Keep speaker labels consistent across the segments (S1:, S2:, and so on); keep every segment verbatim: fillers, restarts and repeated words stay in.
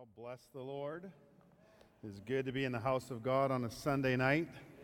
S1: Well, bless the Lord. It's good to be in the house of God on a Sunday night.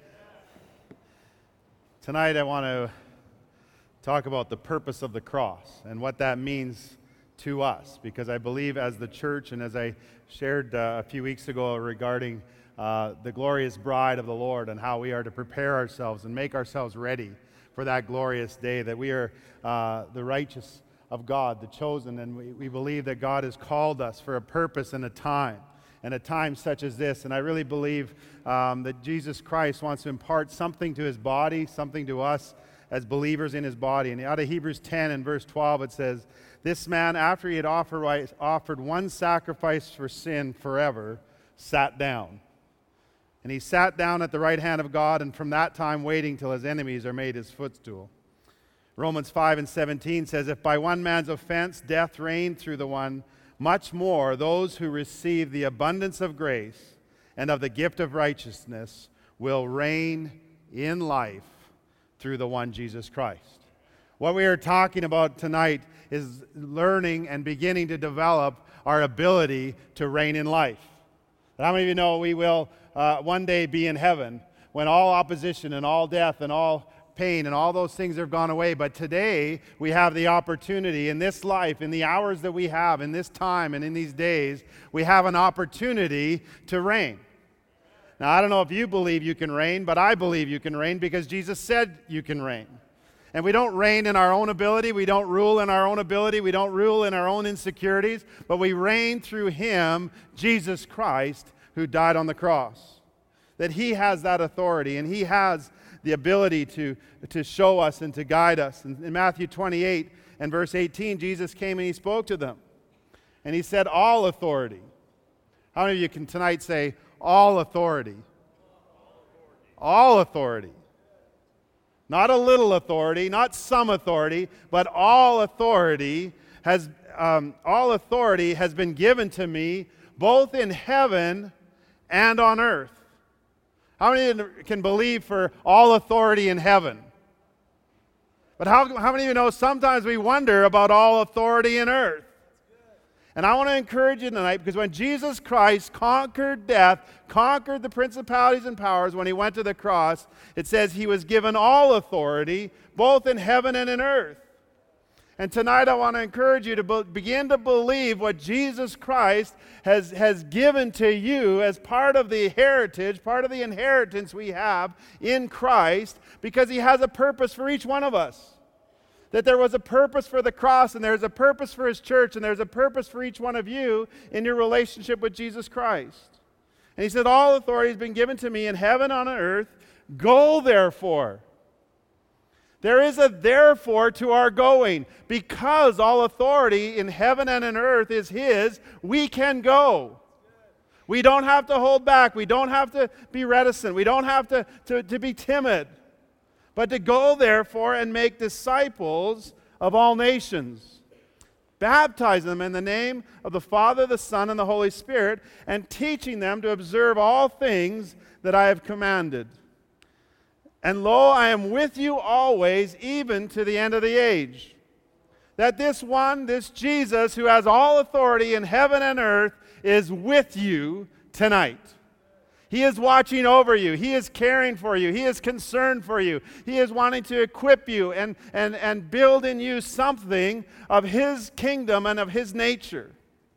S1: Tonight I want to talk about the purpose of the cross and what that means to us, because I believe as the church, and as I shared uh, a few weeks ago regarding uh, the glorious bride of the Lord and how we are to prepare ourselves and make ourselves ready for that glorious day, that we are uh, the righteous of God, the chosen, and we, we believe that God has called us for a purpose and a time, and a time such as this. And I really believe um, that Jesus Christ wants to impart something to his body, something to us as believers in his body. And out of Hebrews ten and verse twelve it says, "This man, after he had offered, offered one sacrifice for sin forever, sat down. And he sat down at the right hand of God, and from that time waiting till his enemies are made his footstool." Romans five and seventeen says, "If by one man's offense death reigned through the one, much more those who receive the abundance of grace and of the gift of righteousness will reign in life through the one Jesus Christ." What we are talking about tonight is learning and beginning to develop our ability to reign in life. How many of you know we will uh, one day be in heaven when all opposition and all death and all pain and all those things have gone away? But today we have the opportunity in this life, in the hours that we have, in this time and in these days, we have an opportunity to reign. Now, I don't know if you believe you can reign, but I believe you can reign because Jesus said you can reign. And we don't reign in our own ability, we don't rule in our own ability, we don't rule in our own insecurities, but we reign through Him, Jesus Christ, who died on the cross. That He has that authority, and He has the ability to, to show us and to guide us. In, in Matthew twenty-eight and verse eighteen, Jesus came and He spoke to them. And He said, "All authority." How many of you can tonight say, all authority? All authority. Not a little authority, not some authority, but all authority has, um, all authority has been given to me, both in heaven and on earth. How many can believe for all authority in heaven? But how, how many of you know sometimes we wonder about all authority in earth? And I want to encourage you tonight, because when Jesus Christ conquered death, conquered the principalities and powers, when He went to the cross, it says He was given all authority, both in heaven and in earth. And tonight I want to encourage you to be- begin to believe what Jesus Christ has, has given to you as part of the heritage, part of the inheritance we have in Christ, because He has a purpose for each one of us. That there was a purpose for the cross, and there's a purpose for His church, and there's a purpose for each one of you in your relationship with Jesus Christ. And He said, "All authority has been given to me in heaven and on earth. Go therefore." There is a therefore to our going. Because all authority in heaven and in earth is His, we can go. We don't have to hold back. We don't have to be reticent. We don't have to, to, to be timid. But to go therefore and make disciples of all nations. Baptize them in the name of the Father, the Son, and the Holy Spirit, and teaching them to observe all things that I have commanded. And lo, I am with you always, even to the end of the age. That this one, this Jesus, who has all authority in heaven and earth, is with you tonight. He is watching over you. He is caring for you. He is concerned for you. He is wanting to equip you and, and, and build in you something of His kingdom and of His nature.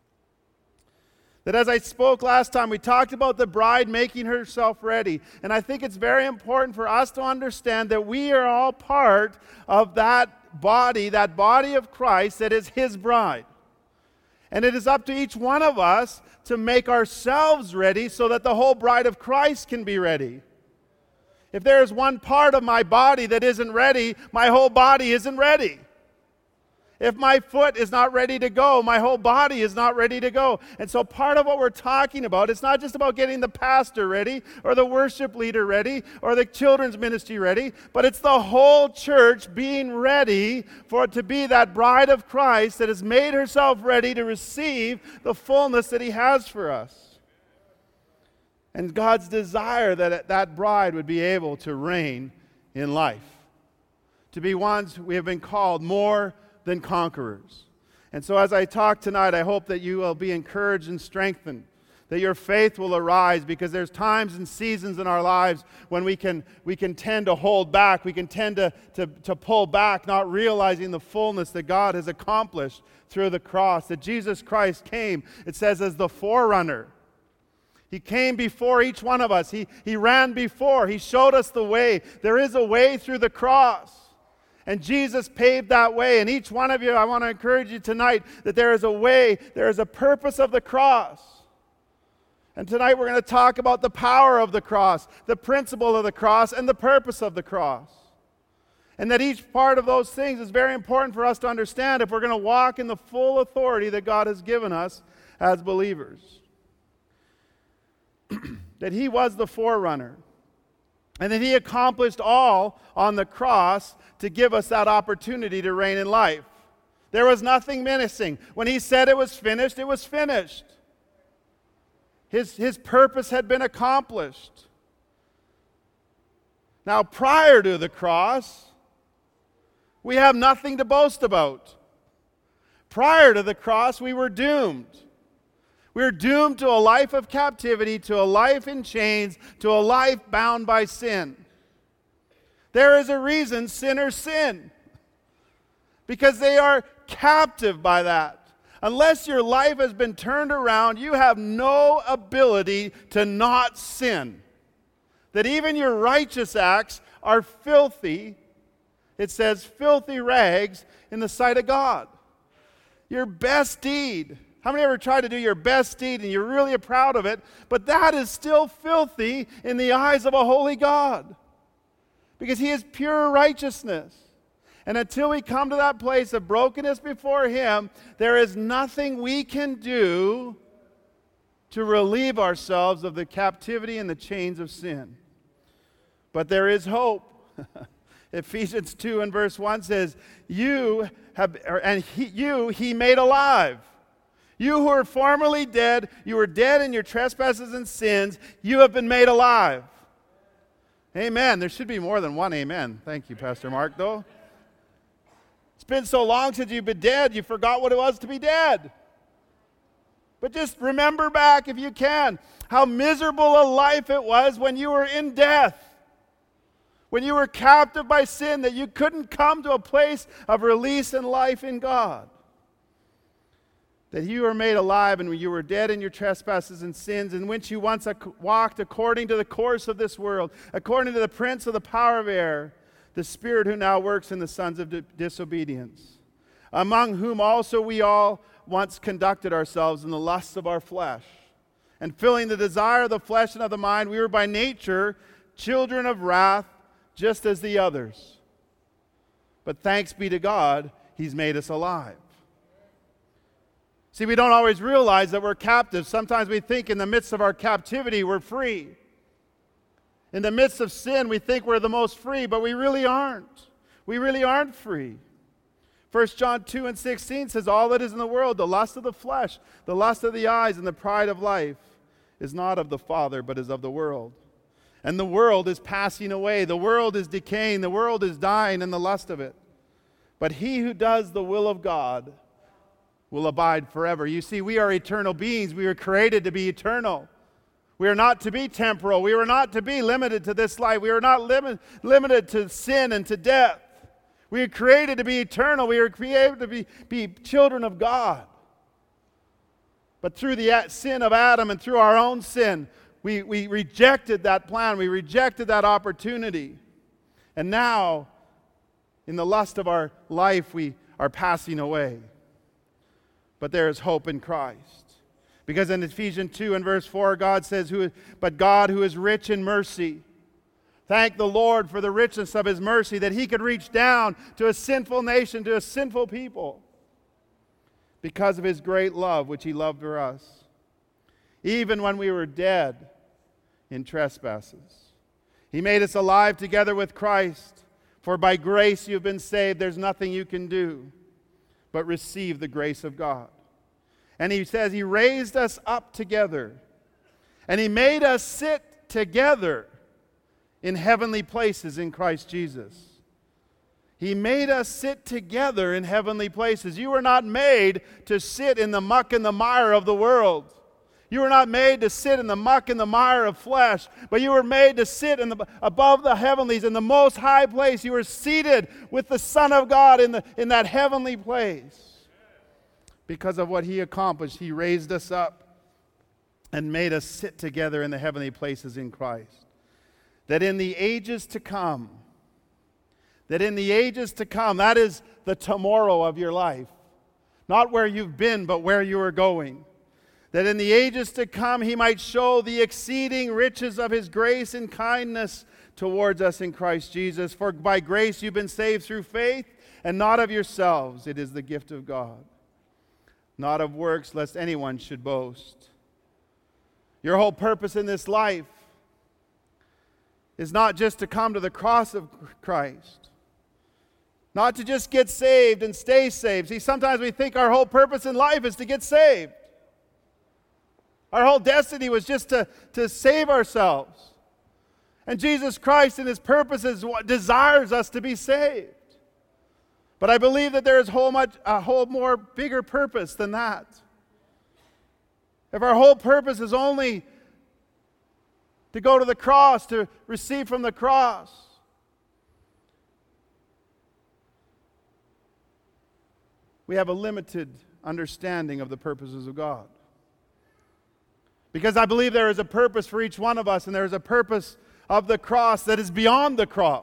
S1: That as I spoke last time, we talked about the bride making herself ready. And I think it's very important for us to understand that we are all part of that body, that body of Christ that is His bride. And it is up to each one of us to make ourselves ready so that the whole bride of Christ can be ready. If there is one part of my body that isn't ready, my whole body isn't ready. If my foot is not ready to go, my whole body is not ready to go. And so part of what we're talking about, it's not just about getting the pastor ready or the worship leader ready or the children's ministry ready, but it's the whole church being ready for it to be that bride of Christ that has made herself ready to receive the fullness that He has for us. And God's desire that that bride would be able to reign in life. To be ones we have been called more than conquerors. And so as I talk tonight, I hope that you will be encouraged and strengthened, that your faith will arise, because there's times and seasons in our lives when we can we can tend to hold back, we can tend to, to, to pull back, not realizing the fullness that God has accomplished through the cross, that Jesus Christ came, it says, as the forerunner. He came before each one of us. He, he ran before. He showed us the way. There is a way through the cross. And Jesus paved that way. And each one of you, I want to encourage you tonight that there is a way, there is a purpose of the cross. And tonight we're going to talk about the power of the cross, the principle of the cross, and the purpose of the cross. And that each part of those things is very important for us to understand if we're going to walk in the full authority that God has given us as believers. That he was the forerunner, and that he accomplished all on the cross to give us that opportunity to reign in life. There was nothing missing. When he said it was finished, it was finished. His, his purpose had been accomplished. Now, prior to the cross, we have nothing to boast about. Prior to the cross, we were doomed. We were doomed to a life of captivity, to a life in chains, to a life bound by sin. There is a reason sinners sin, because they are captive by that. Unless your life has been turned around, you have no ability to not sin. That even your righteous acts are filthy. It says filthy rags in the sight of God. Your best deed. How many ever tried to do your best deed and you're really proud of it, but that is still filthy in the eyes of a holy God? Because he is pure righteousness. And until we come to that place of brokenness before him, there is nothing we can do to relieve ourselves of the captivity and the chains of sin. But there is hope. Ephesians two and verse one says, you have, and he, you he made alive. You who were formerly dead, you were dead in your trespasses and sins, you have been made alive. Amen. There should be more than one amen. Thank you, Pastor Mark, though. It's been so long since you've been dead, you forgot what it was to be dead. But just remember back, if you can, how miserable a life it was when you were in death. When you were captive by sin, that you couldn't come to a place of release and life in God. That you were made alive, and when you were dead in your trespasses and sins, in which you once ac- walked according to the course of this world, according to the prince of the power of air, the spirit who now works in the sons of di- disobedience, among whom also we all once conducted ourselves in the lusts of our flesh, and filling the desire of the flesh and of the mind, we were by nature children of wrath, just as the others. But thanks be to God, he's made us alive. See, we don't always realize that we're captives. Sometimes we think in the midst of our captivity, we're free. In the midst of sin, we think we're the most free, but we really aren't. We really aren't free. First John two and sixteen says, all that is in the world, the lust of the flesh, the lust of the eyes, and the pride of life, is not of the Father, but is of the world. And the world is passing away. The world is decaying. The world is dying in the lust of it. But he who does the will of God will abide forever. You see, we are eternal beings. We were created to be eternal. We are not to be temporal. We were not to be limited to this life. We are not limit, limited to sin and to death. We are created to be eternal. We are created to be, be children of God. But through the sin of Adam and through our own sin, we, we rejected that plan. We rejected that opportunity. And now, in the lust of our life, we are passing away. But there is hope in Christ. Because in Ephesians two and verse four, God says, "Who? But God who is rich in mercy." Thank the Lord for the richness of his mercy, that he could reach down to a sinful nation, to a sinful people, because of his great love, which he loved for us. Even when we were dead in trespasses, he made us alive together with Christ. For by grace you've been saved. There's nothing you can do but receive the grace of God. And he says he raised us up together. And he made us sit together in heavenly places in Christ Jesus. He made us sit together in heavenly places. You were not made to sit in the muck and the mire of the world. You were not made to sit in the muck and the mire of flesh, but you were made to sit in the, above the heavenlies in the most high place. You were seated with the Son of God in, the, in that heavenly place. Because of what He accomplished, He raised us up and made us sit together in the heavenly places in Christ. That in the ages to come, that in the ages to come, that is the tomorrow of your life. Not where you've been, but where you are going. That in the ages to come, He might show the exceeding riches of His grace and kindness towards us in Christ Jesus. For by grace you've been saved through faith, and not of yourselves. It is the gift of God. Not of works, lest anyone should boast. Your whole purpose in this life is not just to come to the cross of Christ. Not to just get saved and stay saved. See, sometimes we think our whole purpose in life is to get saved. Our whole destiny was just to, to save ourselves. And Jesus Christ in His purposes desires us to be saved. But I believe that there is whole much, a whole more bigger purpose than that. If our whole purpose is only to go to the cross, to receive from the cross, we have a limited understanding of the purposes of God. Because I believe there is a purpose for each one of us, and there is a purpose of the cross that is beyond the cross.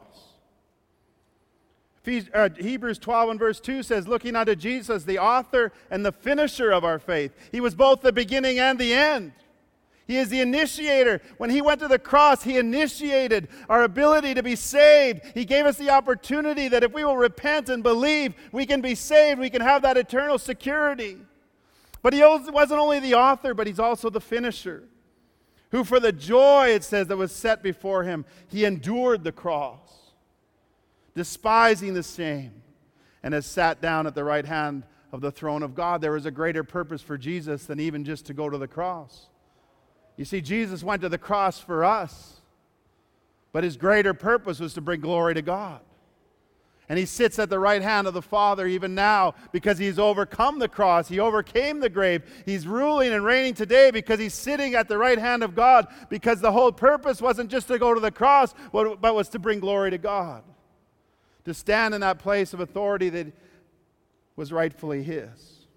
S1: Hebrews twelve and verse two says, looking unto Jesus, the author and the finisher of our faith. He was both the beginning and the end. He is the initiator. When He went to the cross, He initiated our ability to be saved. He gave us the opportunity that if we will repent and believe, we can be saved. We can have that eternal security. But He wasn't only the author, but He's also the finisher. Who for the joy, it says, that was set before Him, He endured the cross, despising the shame, and has sat down at the right hand of the throne of God. There was a greater purpose for Jesus than even just to go to the cross. You see, Jesus went to the cross for us, but His greater purpose was to bring glory to God. And He sits at the right hand of the Father even now because He's overcome the cross. He overcame the grave. He's ruling and reigning today because He's sitting at the right hand of God, because the whole purpose wasn't just to go to the cross, but was to bring glory to God. To stand in that place of authority that was rightfully His.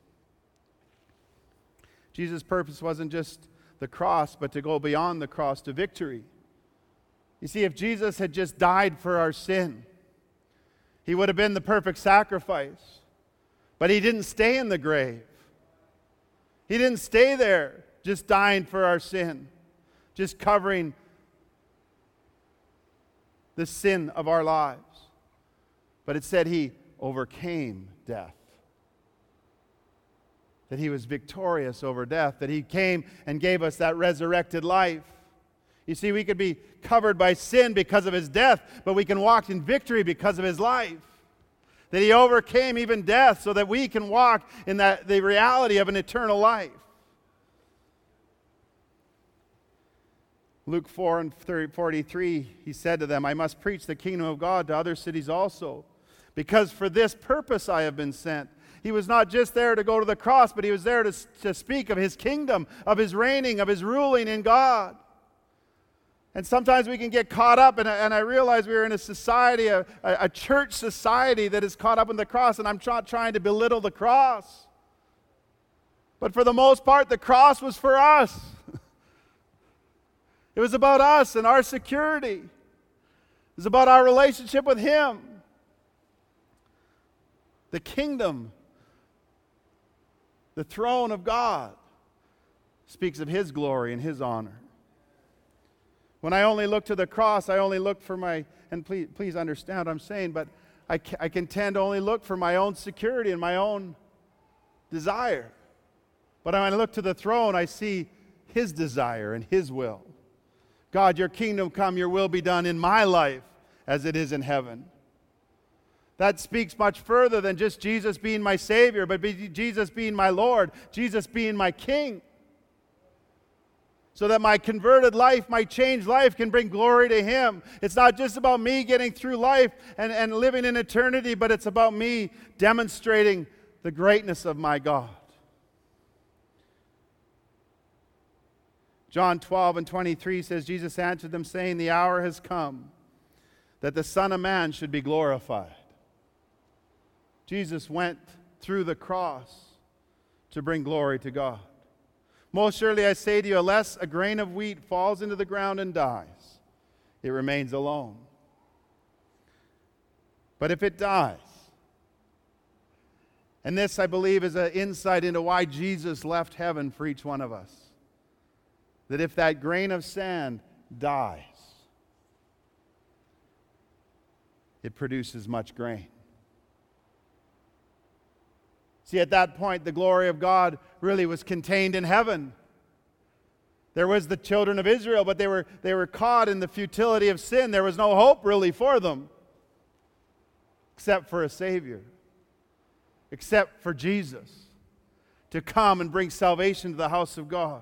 S1: Jesus' purpose wasn't just the cross, but to go beyond the cross to victory. You see, if Jesus had just died for our sin, He would have been the perfect sacrifice. But He didn't stay in the grave. He didn't stay there just dying for our sin, just covering the sin of our lives. But it said He overcame death. That He was victorious over death, that He came and gave us that resurrected life. You see, we could be covered by sin because of His death, but we can walk in victory because of His life. That He overcame even death so that we can walk in that, the reality of an eternal life. Luke four and forty-three, He said to them, I must preach the kingdom of God to other cities also, because for this purpose I have been sent. He was not just there to go to the cross, but He was there to, to speak of His kingdom, of His reigning, of His ruling in God. And sometimes we can get caught up, and, and I realize we're in a society, a, a church society that is caught up in the cross, and I'm not trying to belittle the cross. But for the most part, the cross was for us. It was about us and our security. It was about our relationship with Him. The kingdom, the throne of God, speaks of His glory and His honor. When I only look to the cross, I only look for my, and please, please understand what I'm saying, but I, I can tend to only look for my own security and my own desire. But when I look to the throne, I see His desire and His will. God, Your kingdom come, Your will be done in my life as it is in heaven. That speaks much further than just Jesus being my Savior, but be Jesus being my Lord, Jesus being my King. so that my converted life, my changed life can bring glory to Him. It's not just about me getting through life and, and living in eternity, but it's about me demonstrating the greatness of my God. John twelve and twenty-three says, Jesus answered them, saying, the hour has come that the Son of Man should be glorified. Jesus went through the cross to bring glory to God. Most surely I say to you, unless a grain of wheat falls into the ground and dies, it remains alone. But if it dies, and this, I believe, is an insight into why Jesus left heaven for each one of us, that if that grain of sand dies, it produces much grain. See, at that point, the glory of God really was contained in heaven. There was the children of Israel, but they were, they were caught in the futility of sin. There was no hope really for them, except for a Savior, except for Jesus to come and bring salvation to the house of God.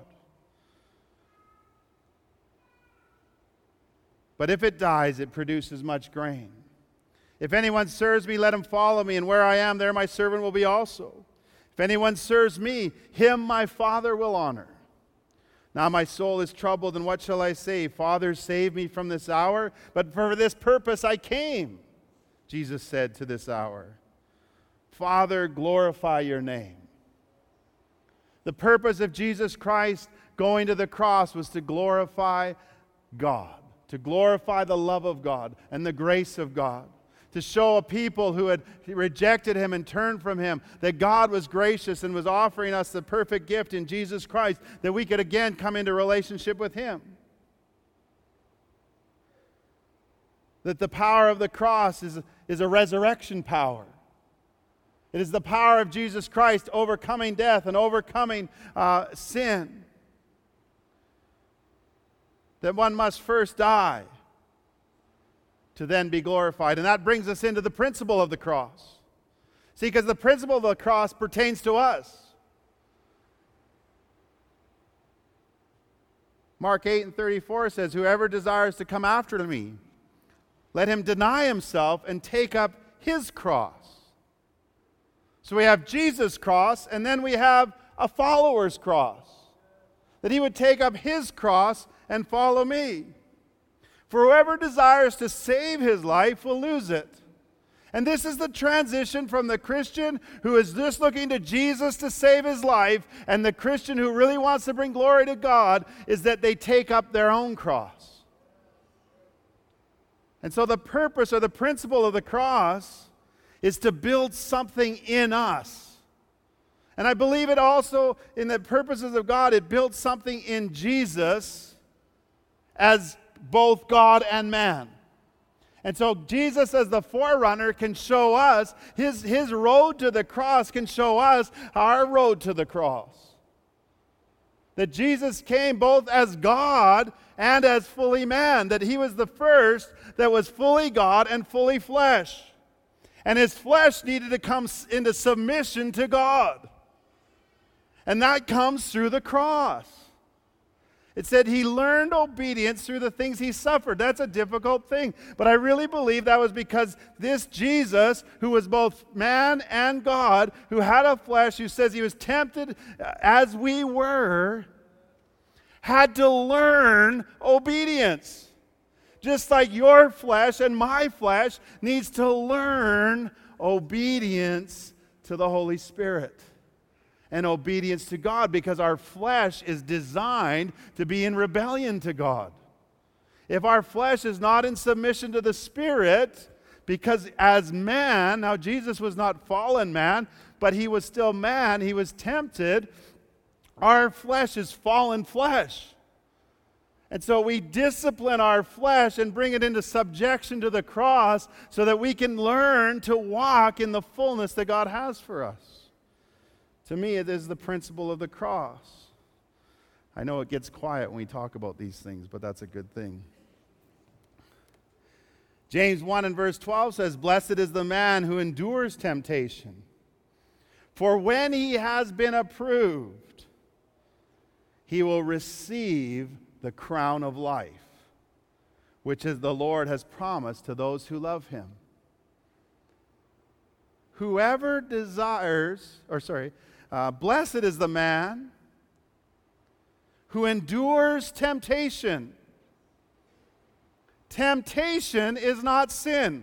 S1: But if it dies, it produces much grain. If anyone serves me, let him follow me, and where I am, there my servant will be also. If anyone serves me, him my Father will honor. Now my soul is troubled, and what shall I say? Father, save me from this hour. But for this purpose I came, Jesus said, to this hour. Father, glorify your name. The purpose of Jesus Christ going to the cross was to glorify God, to glorify the love of God and the grace of God, to show a people who had rejected Him and turned from Him that God was gracious and was offering us the perfect gift in Jesus Christ, that we could again come into relationship with Him. That the power of the cross is, is a resurrection power. It is the power of Jesus Christ overcoming death and overcoming uh, sin. That one must first die to then be glorified. And that brings us into the principle of the cross. See, because the principle of the cross pertains to us. Mark eight and thirty-four says, whoever desires to come after me, let him deny himself and take up his cross. So we have Jesus' cross, and then we have a follower's cross. That he would take up his cross and follow me. For whoever desires to save his life will lose it. And this is the transition from the Christian who is just looking to Jesus to save his life, and the Christian who really wants to bring glory to God, is that they take up their own cross. And so the purpose or the principle of the cross is to build something in us. And I believe it also, in the purposes of God, it built something in Jesus as both God and man. And so Jesus, as the forerunner, can show us, his, his road to the cross can show us our road to the cross. That Jesus came both as God and as fully man. That he was the first that was fully God and fully flesh. And his flesh needed to come into submission to God. And that comes through the cross. It said he learned obedience through the things he suffered. That's a difficult thing. But I really believe that was because this Jesus, who was both man and God, who had a flesh, who says he was tempted as we were, had to learn obedience. Just like your flesh and my flesh needs to learn obedience to the Holy Spirit. And obedience to God, because our flesh is designed to be in rebellion to God. If our flesh is not in submission to the Spirit, because as man, now Jesus was not fallen man, but he was still man, he was tempted, our flesh is fallen flesh. And so we discipline our flesh and bring it into subjection to the cross so that we can learn to walk in the fullness that God has for us. To me, it is the principle of the cross. I know it gets quiet when we talk about these things, but that's a good thing. James one and verse twelve says, blessed is the man who endures temptation. For when he has been approved, he will receive the crown of life, which is the Lord has promised to those who love him. Whoever desires, or sorry, uh, blessed is the man who endures temptation. Temptation is not sin.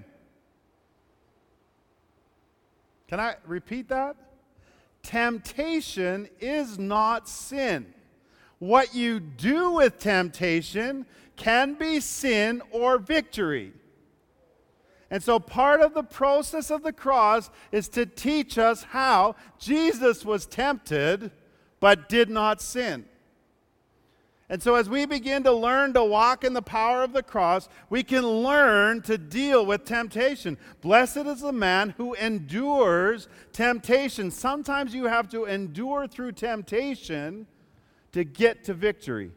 S1: Can I repeat that? Temptation is not sin. What you do with temptation can be sin or victory. And so part of the process of the cross is to teach us how Jesus was tempted but did not sin. And so as we begin to learn to walk in the power of the cross, we can learn to deal with temptation. Blessed is the man who endures temptation. Sometimes you have to endure through temptation to get to victory.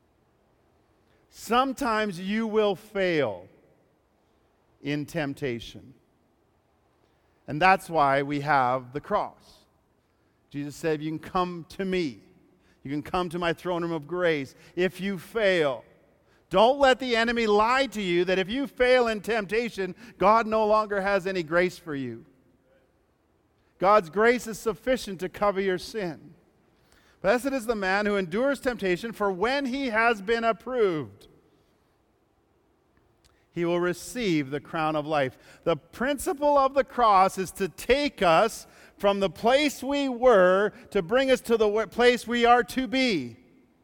S1: Sometimes you will fail in temptation. And that's why we have the cross. Jesus said, you can come to me. You can come to my throne room of grace if you fail. Don't let the enemy lie to you that if you fail in temptation, God no longer has any grace for you. God's grace is sufficient to cover your sin. Blessed is the man who endures temptation, for when he has been approved, he will receive the crown of life. The principle of the cross is to take us from the place we were to bring us to the place we are to be.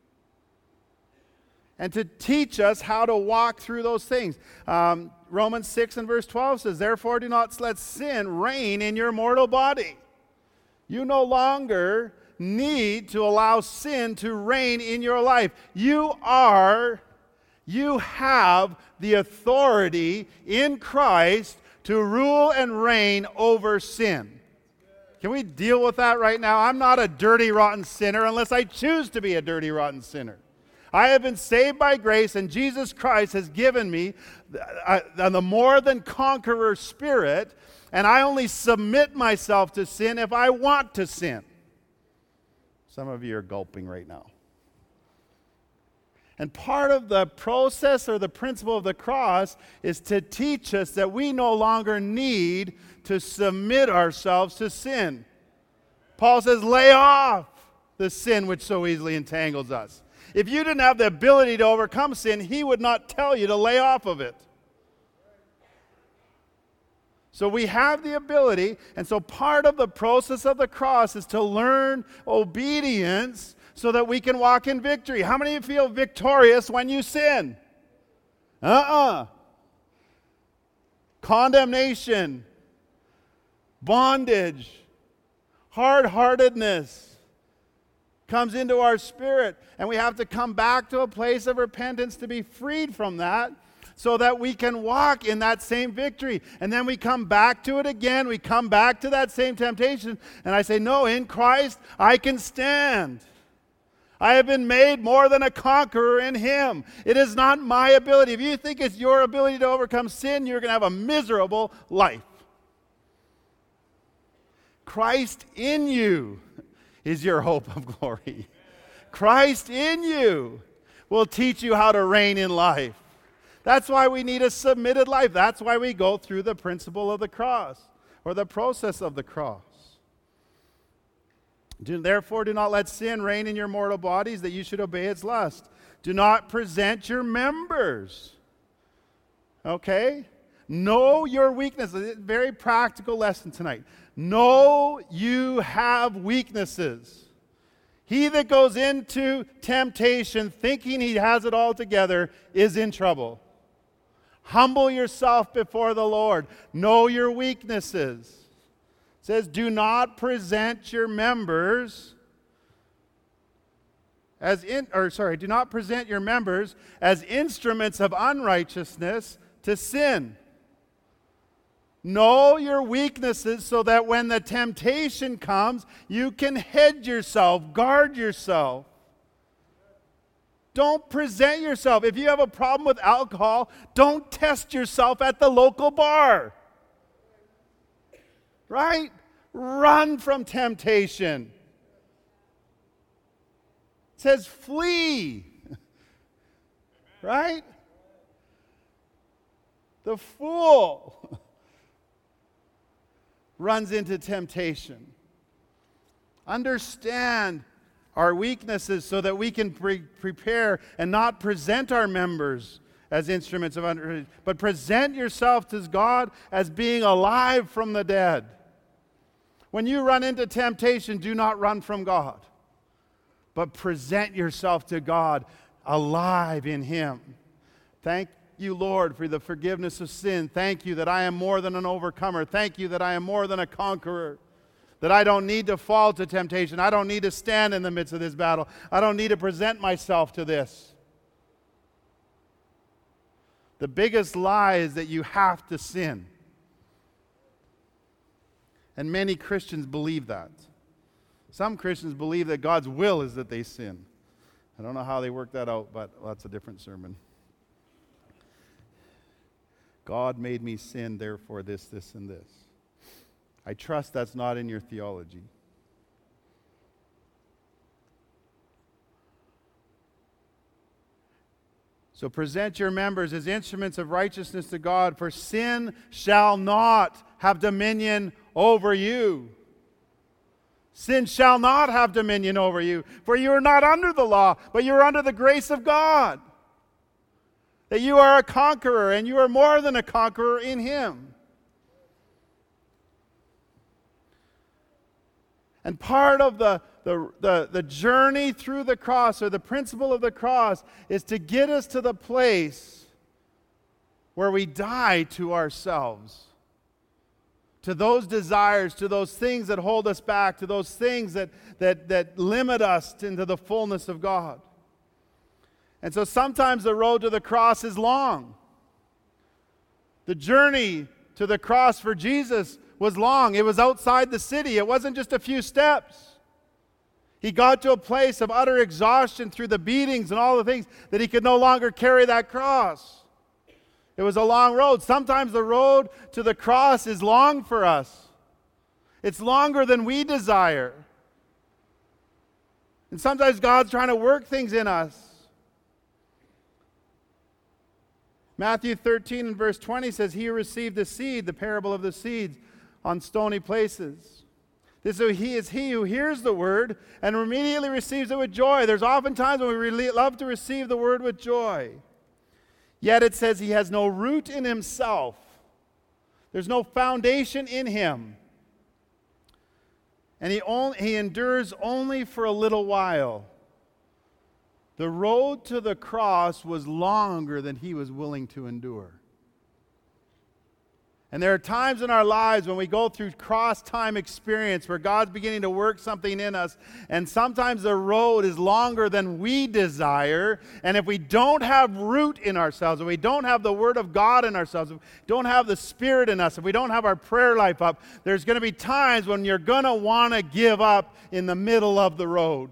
S1: And to teach us how to walk through those things. Um, Romans six and verse twelve says, therefore do not let sin reign in your mortal body. You no longer need to allow sin to reign in your life. You are, you have the authority in Christ to rule and reign over sin. Can we deal with that right now? I'm not a dirty, rotten sinner unless I choose to be a dirty, rotten sinner. I have been saved by grace, and Jesus Christ has given me the, the more than conqueror spirit, and I only submit myself to sin if I want to sin. Some of you are gulping right now. And part of the process or the principle of the cross is to teach us that we no longer need to submit ourselves to sin. Paul says, lay off the sin which so easily entangles us. If you didn't have the ability to overcome sin, he would not tell you to lay off of it. So we have the ability, and so part of the process of the cross is to learn obedience so that we can walk in victory. How many of you feel victorious when you sin? Uh-uh. Condemnation, bondage, hard-heartedness comes into our spirit, and we have to come back to a place of repentance to be freed from that so that we can walk in that same victory. And then we come back to it again. We come back to that same temptation, and I say, no, in Christ I can stand. I have been made more than a conqueror in him. It is not my ability. If you think it's your ability to overcome sin, you're going to have a miserable life. Christ in you is your hope of glory. Christ in you will teach you how to reign in life. That's why we need a submitted life. That's why we go through the principle of the cross or the process of the cross. Do, therefore, do not let sin reign in your mortal bodies, that you should obey its lust. Do not present your members. Okay? Know your weaknesses. Very practical lesson tonight. Know you have weaknesses. He that goes into temptation thinking he has it all together is in trouble. Humble yourself before the Lord. Know your weaknesses. It says, do not present your members as in, or sorry, do not present your members as instruments of unrighteousness to sin. Know your weaknesses so that when the temptation comes, you can hedge yourself, guard yourself. Don't present yourself. If you have a problem with alcohol, don't test yourself at the local bar. Right? Run from temptation. says flee. Right? The fool runs into temptation. Understand our weaknesses so that we can pre- prepare and not present our members as instruments of under, but present yourself to God as being alive from the dead. When you run into temptation, do not run from God, but present yourself to God alive in Him. Thank you, Lord, for the forgiveness of sin. Thank you that I am more than an overcomer. Thank you that I am more than a conqueror. That I don't need to fall to temptation. I don't need to stand in the midst of this battle. I don't need to present myself to this. The biggest lie is that you have to sin. And many Christians believe that. Some Christians believe that God's will is that they sin. I don't know how they work that out, but well, that's a different sermon. God made me sin, therefore this, this, and this. I trust that's not in your theology. So present your members as instruments of righteousness to God, for sin shall not have dominion over you. Sin shall not have dominion over you, for you are not under the law, but you are under the grace of God. That you are a conqueror, and you are more than a conqueror in Him. And part of the, the, the, the journey through the cross, or the principle of the cross, is to get us to the place where we die to ourselves, to those desires, to those things that hold us back, to those things that, that, that limit us into the fullness of God. And so sometimes the road to the cross is long. The journey to the cross for Jesus was long. It was outside the city. It wasn't just a few steps. He got to a place of utter exhaustion through the beatings and all the things that he could no longer carry that cross. It was a long road. Sometimes the road to the cross is long for us. It's longer than we desire. And sometimes God's trying to work things in us. Matthew thirteen and verse twenty says, "He who received the seed," the parable of the seeds, "on stony places. This is he, is he who hears the word and immediately receives it with joy." There's often times when we really love to receive the word with joy. Yet it says he has no root in himself. There's no foundation in him. And he, only, he endures only for a little while. The road to the cross was longer than he was willing to endure. And there are times in our lives when we go through cross-time experience where God's beginning to work something in us, and sometimes the road is longer than we desire, and if we don't have root in ourselves, if we don't have the Word of God in ourselves, if we don't have the Spirit in us, if we don't have our prayer life up, there's going to be times when you're going to want to give up in the middle of the road.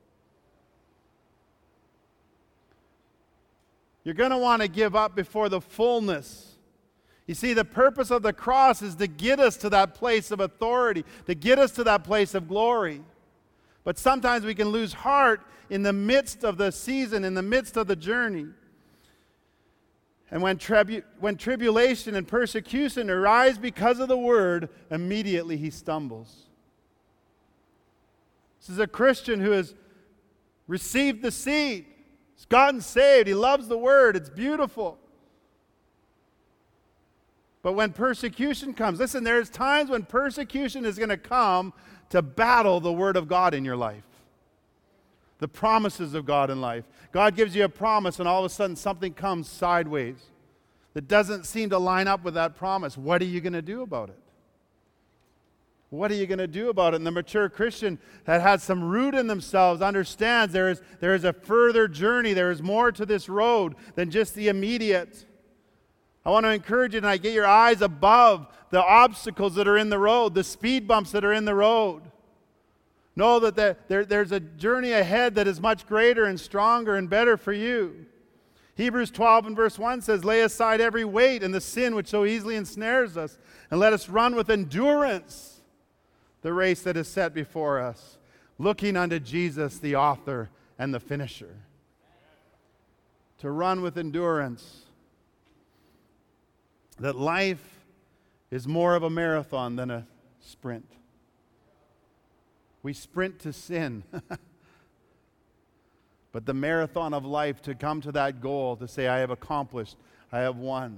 S1: You're going to want to give up before the fullness. You see, the purpose of the cross is to get us to that place of authority, to get us to that place of glory. But sometimes we can lose heart in the midst of the season, in the midst of the journey. And when, tribu- when tribulation and persecution arise because of the word, immediately he stumbles. This is a Christian who has received the seed. He's gotten saved. He loves the word. It's beautiful. But when persecution comes, listen, there's times when persecution is going to come to battle the Word of God in your life. The promises of God in life. God gives you a promise and all of a sudden something comes sideways that doesn't seem to line up with that promise. What are you going to do about it? What are you going to do about it? And the mature Christian that has some root in themselves understands there is, there is a further journey. There is more to this road than just the immediate. I want to encourage you tonight, get your eyes above the obstacles that are in the road, the speed bumps that are in the road. Know that there, there, there's a journey ahead that is much greater and stronger and better for you. Hebrews twelve and verse one says, "Lay aside every weight and the sin which so easily ensnares us, and let us run with endurance the race that is set before us, looking unto Jesus, the author and the finisher. To run with endurance. That life is more of a marathon than a sprint. We sprint to sin. But the marathon of life, to come to that goal, to say, I have accomplished, I have won.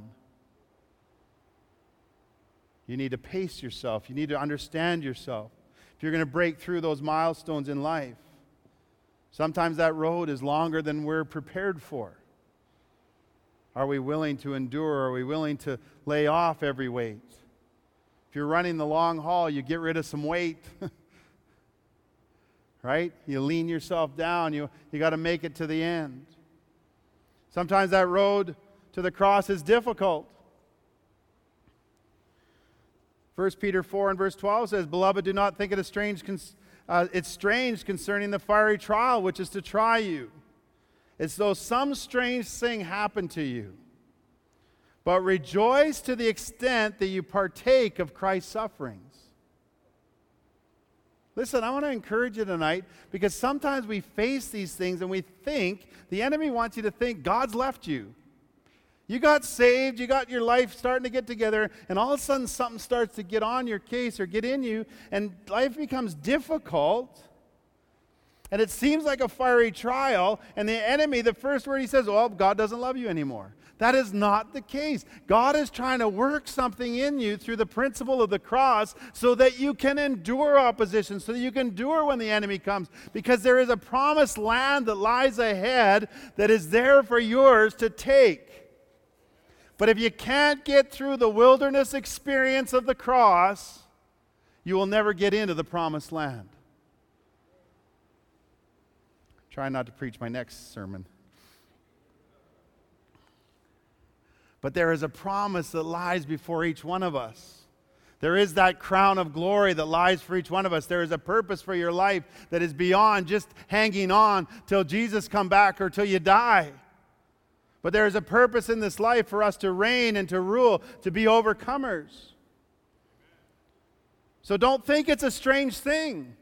S1: You need to pace yourself. You need to understand yourself. If you're going to break through those milestones in life, sometimes that road is longer than we're prepared for. Are we willing to endure? Are we willing to lay off every weight? If you're running the long haul, you get rid of some weight. Right? You lean yourself down. You, you got to make it to the end. Sometimes that road to the cross is difficult. First Peter four and verse twelve says, Beloved, do not think it a strange cons- uh, it's strange concerning the fiery trial which is to try you. It's though some strange thing happened to you. But rejoice to the extent that you partake of Christ's sufferings. Listen, I want to encourage you tonight, because sometimes we face these things and we think, the enemy wants you to think God's left you. You got saved, you got your life starting to get together, and all of a sudden something starts to get on your case or get in you, and life becomes difficult, and it seems like a fiery trial, and the enemy, the first word he says, well, God doesn't love you anymore. That is not the case. God is trying to work something in you through the principle of the cross so that you can endure opposition, so that you can endure when the enemy comes, because there is a promised land that lies ahead that is there for yours to take. But if you can't get through the wilderness experience of the cross, you will never get into the promised land. Try not to preach my next sermon. But there is a promise that lies before each one of us. There is that crown of glory that lies for each one of us. There is a purpose for your life that is beyond just hanging on till Jesus come back or till you die. But there is a purpose in this life for us to reign and to rule, to be overcomers. So don't think it's a strange thing.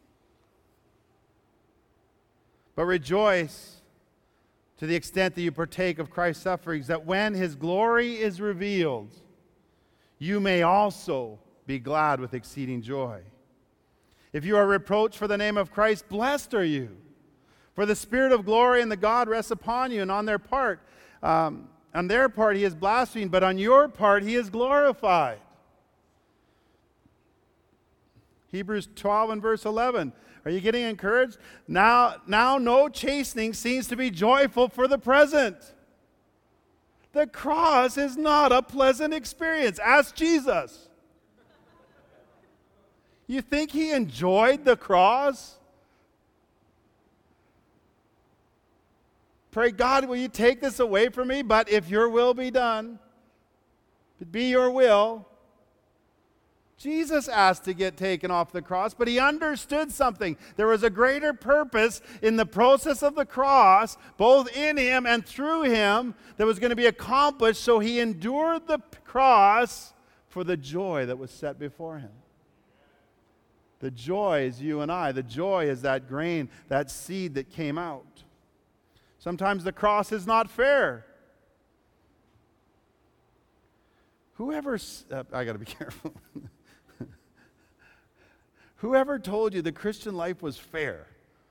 S1: But rejoice to the extent that you partake of Christ's sufferings, that when His glory is revealed, you may also be glad with exceeding joy. If you are reproached for the name of Christ, blessed are you. For the Spirit of glory and the God rests upon you, and on their part, um, on their part He is blasphemed, but on your part He is glorified. Hebrews twelve and verse eleven. Are you getting encouraged? Now, now no chastening seems to be joyful for the present. The cross is not a pleasant experience. Ask Jesus. You think He enjoyed the cross? Pray, God, will you take this away from me? But if your will be done, be your will. Jesus asked to get taken off the cross, but He understood something. There was a greater purpose in the process of the cross, both in Him and through Him, that was going to be accomplished, so He endured the cross for the joy that was set before Him. The joy is you and I. The joy is that grain, that seed that came out. Sometimes the cross is not fair. Whoever, uh, I got to be careful. Whoever told you the Christian life was fair?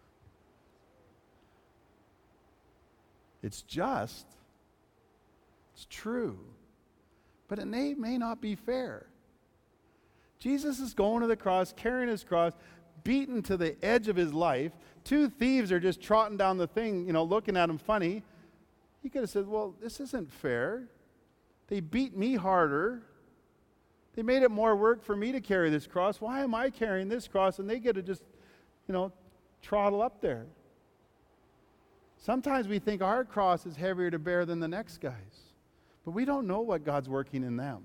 S1: It's just, it's true, but it may, may not be fair. Jesus is going to the cross, carrying His cross, beaten to the edge of His life. Two thieves are just trotting down the thing, you know, looking at Him funny. He could have said, well, this isn't fair. They beat me harder. They made it more work for me to carry this cross. Why am I carrying this cross and they get to just, you know, trottle up there? Sometimes we think our cross is heavier to bear than the next guy's, but we don't know what God's working in them.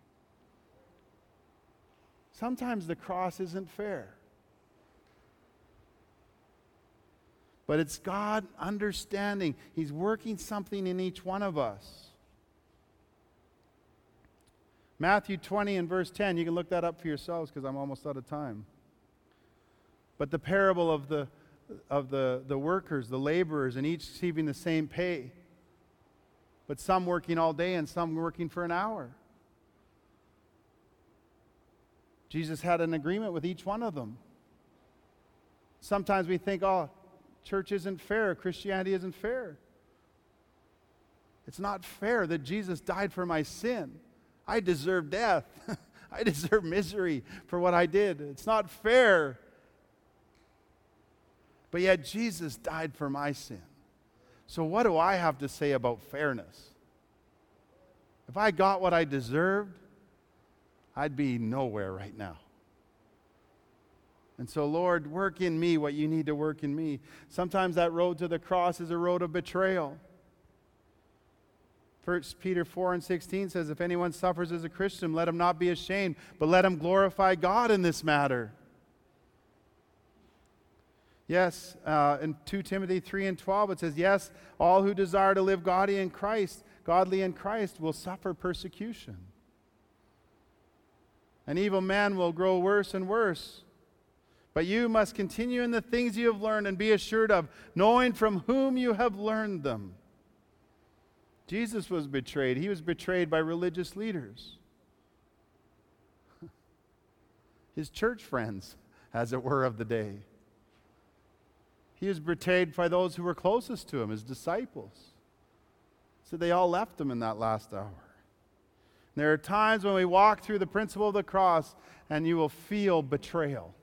S1: Sometimes the cross isn't fair. But it's God understanding. He's working something in each one of us. Matthew twenty and verse ten, you can look that up for yourselves because I'm almost out of time. But the parable of the of the, the workers, the laborers, and each receiving the same pay. But some working all day and some working for an hour. Jesus had an agreement with each one of them. Sometimes we think, oh, church isn't fair, Christianity isn't fair. It's not fair that Jesus died for my sin. I deserve death. I deserve misery for what I did. It's not fair. But yet Jesus died for my sin. So what do I have to say about fairness? If I got what I deserved, I'd be nowhere right now. And so, Lord, work in me what you need to work in me. Sometimes that road to the cross is a road of betrayal. First Peter four and sixteen says, if anyone suffers as a Christian, let him not be ashamed, but let him glorify God in this matter. Yes, uh, in Second Timothy three and twelve, it says, yes, all who desire to live godly in Christ, godly in Christ will suffer persecution. An evil man will grow worse and worse. But you must continue in the things you have learned and be assured of, knowing from whom you have learned them. Jesus was betrayed. He was betrayed by religious leaders. His church friends, as it were, of the day. He was betrayed by those who were closest to him, his disciples. So they all left him in that last hour. There are times when we walk through the principle of the cross and you will feel betrayal.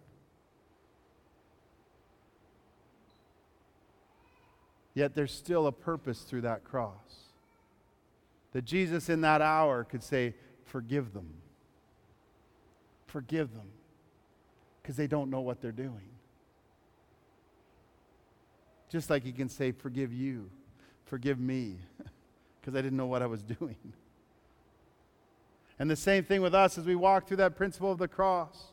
S1: Yet there's still a purpose through that cross. That Jesus in that hour could say, forgive them. Forgive them. Because they don't know what they're doing. Just like he can say, forgive you. Forgive me. Because I didn't know what I was doing. And the same thing with us as we walk through that principle of the cross.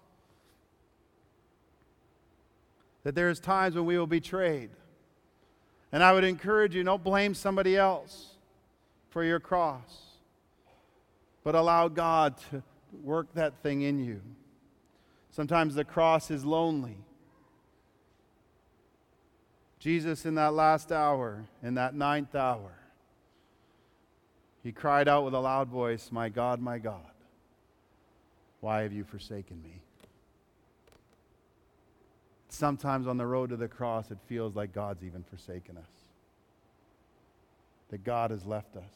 S1: That there's times when we will be betrayed. And I would encourage you, don't blame somebody else for your cross, but allow God to work that thing in you. Sometimes the cross is lonely. Jesus in that last hour, in that ninth hour, he cried out with a loud voice, my God, my God, why have you forsaken me? Sometimes on the road to the cross, it feels like God's even forsaken us. That God has left us.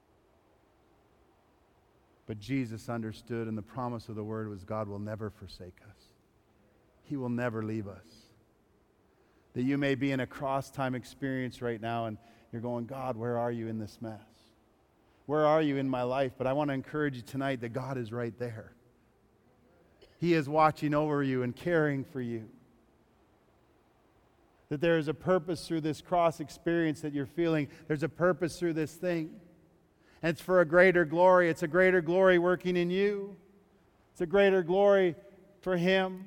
S1: But Jesus understood, and the promise of the word was God will never forsake us. He will never leave us. That you may be in a cross time experience right now, and you're going, God, where are you in this mess? Where are you in my life? But I want to encourage you tonight that God is right there. He is watching over you and caring for you. That there is a purpose through this cross experience that you're feeling. There's a purpose through this thing. And it's for a greater glory. It's a greater glory working in you. It's a greater glory for Him.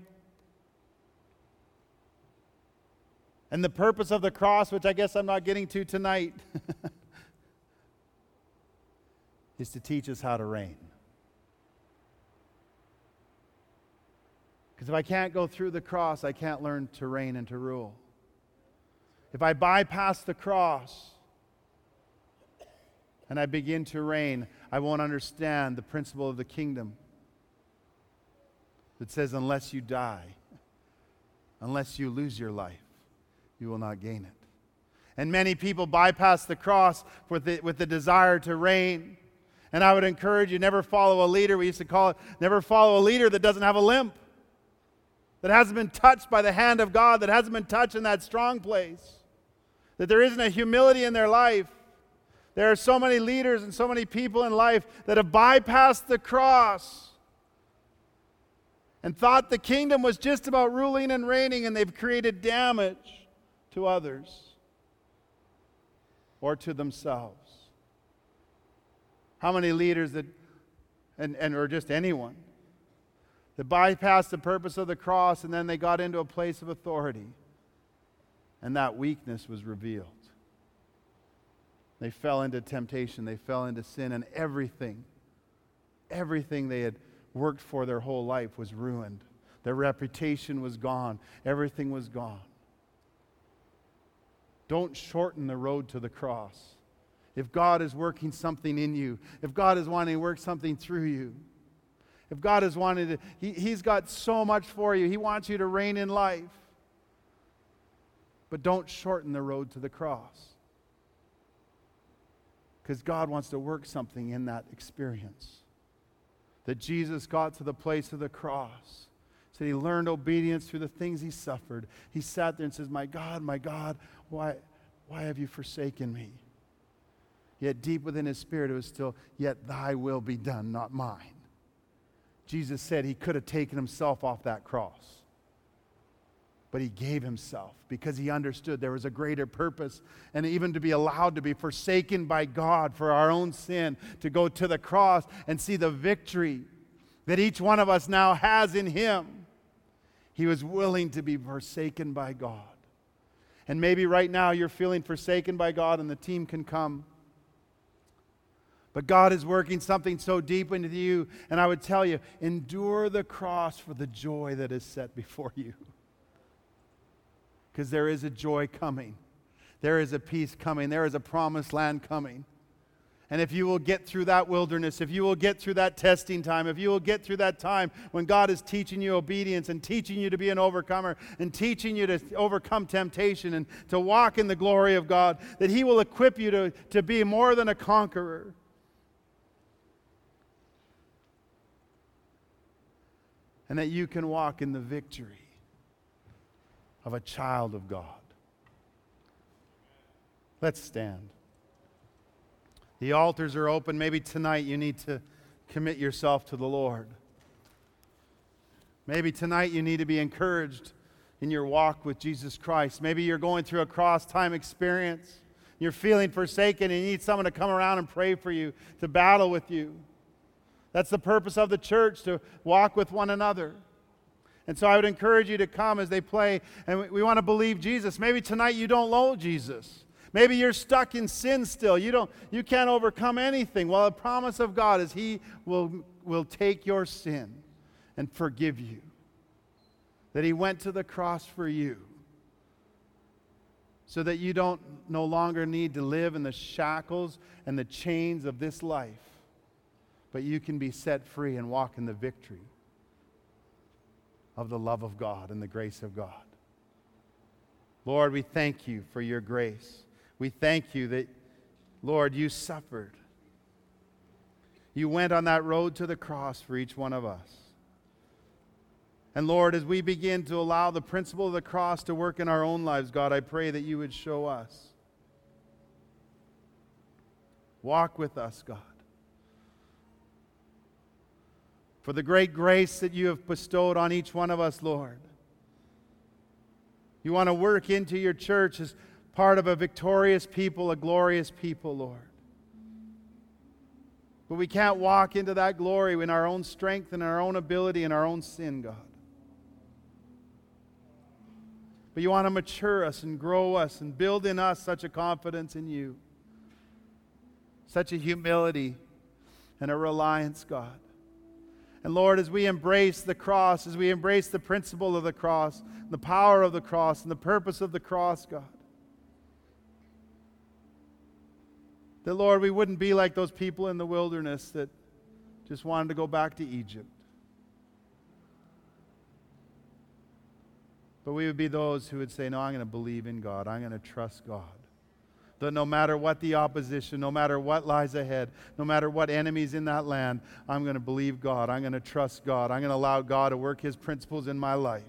S1: And the purpose of the cross, which I guess I'm not getting to tonight, is to teach us how to reign. Because if I can't go through the cross, I can't learn to reign and to rule. If I bypass the cross and I begin to reign, I won't understand the principle of the kingdom that says unless you die, unless you lose your life, you will not gain it. And many people bypass the cross with the, with the desire to reign. And I would encourage you, never follow a leader. We used to call it, never follow a leader that doesn't have a limp, that hasn't been touched by the hand of God, that hasn't been touched in that strong place, that there isn't a humility in their life. There are so many leaders and so many people in life that have bypassed the cross and thought the kingdom was just about ruling and reigning, and they've created damage to others or to themselves. How many leaders that, and, and or just anyone, that bypassed the purpose of the cross and then they got into a place of authority and that weakness was revealed. They fell into temptation, they fell into sin, and everything, everything they had worked for their whole life was ruined. Their reputation was gone. Everything was gone. Don't shorten the road to the cross. If God is working something in you, if God is wanting to work something through you, if God is wanting to, he, He's got so much for you. He wants you to reign in life. But don't shorten the road to the cross. Because God wants to work something in that experience. That Jesus got to the place of the cross. So he learned obedience through the things he suffered. He sat there and says, my God, my God, why, why have you forsaken me? Yet deep within his spirit it was still, yet thy will be done, not mine. Jesus said he could have taken himself off that cross. But he gave himself because he understood there was a greater purpose. And even to be allowed to be forsaken by God for our own sin, to go to the cross and see the victory that each one of us now has in him. He was willing to be forsaken by God. And maybe right now you're feeling forsaken by God and the team can come. But God is working something so deep into you. And I would tell you, endure the cross for the joy that is set before you. Because there is a joy coming. There is a peace coming. There is a promised land coming. And if you will get through that wilderness, if you will get through that testing time, if you will get through that time when God is teaching you obedience and teaching you to be an overcomer and teaching you to overcome temptation and to walk in the glory of God, that he will equip you to, to be more than a conqueror. And that you can walk in the victory of a child of God. Let's stand. The altars are open. Maybe tonight you need to commit yourself to the Lord. Maybe tonight you need to be encouraged in your walk with Jesus Christ. Maybe you're going through a cross-time experience. You're feeling forsaken and you need someone to come around and pray for you, to battle with you. That's the purpose of the church, to walk with one another. And so I would encourage you to come as they play, and we, we want to believe Jesus. Maybe tonight you don't know Jesus. Maybe you're stuck in sin still. You don't, you can't overcome anything. Well, the promise of God is He will, will take your sin and forgive you. That He went to the cross for you, so that you don't no longer need to live in the shackles and the chains of this life, but you can be set free and walk in the victory of the love of God and the grace of God. Lord, we thank you for your grace. We thank you that, Lord, you suffered. You went on that road to the cross for each one of us. And Lord, as we begin to allow the principle of the cross to work in our own lives, God, I pray that you would show us. Walk with us, God. For the great grace that you have bestowed on each one of us, Lord. You want to work into your church as part of a victorious people, a glorious people, Lord. But we can't walk into that glory in our own strength and our own ability and our own sin, God. But you want to mature us and grow us and build in us such a confidence in you, such a humility and a reliance, God. And Lord, as we embrace the cross, as we embrace the principle of the cross, the power of the cross, and the purpose of the cross, God, that, Lord, we wouldn't be like those people in the wilderness that just wanted to go back to Egypt. But we would be those who would say, no, I'm going to believe in God. I'm going to trust God. That no matter what the opposition, no matter what lies ahead, no matter what enemies in that land, I'm going to believe God. I'm going to trust God. I'm going to allow God to work His principles in my life.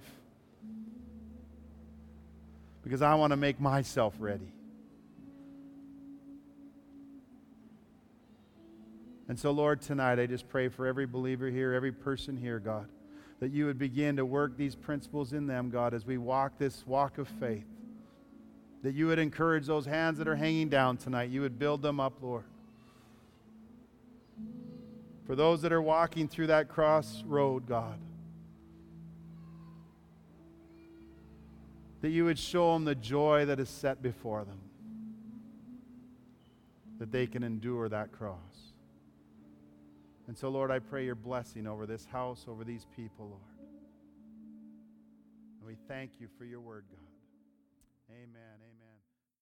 S1: Because I want to make myself ready. And so, Lord, tonight I just pray for every believer here, every person here, God, that you would begin to work these principles in them, God, as we walk this walk of faith. That you would encourage those hands that are hanging down tonight. You would build them up, Lord. For those that are walking through that cross road, God, that you would show them the joy that is set before them, that they can endure that cross. And so, Lord, I pray your blessing over this house, over these people, Lord. And we thank you for your word, God. Amen.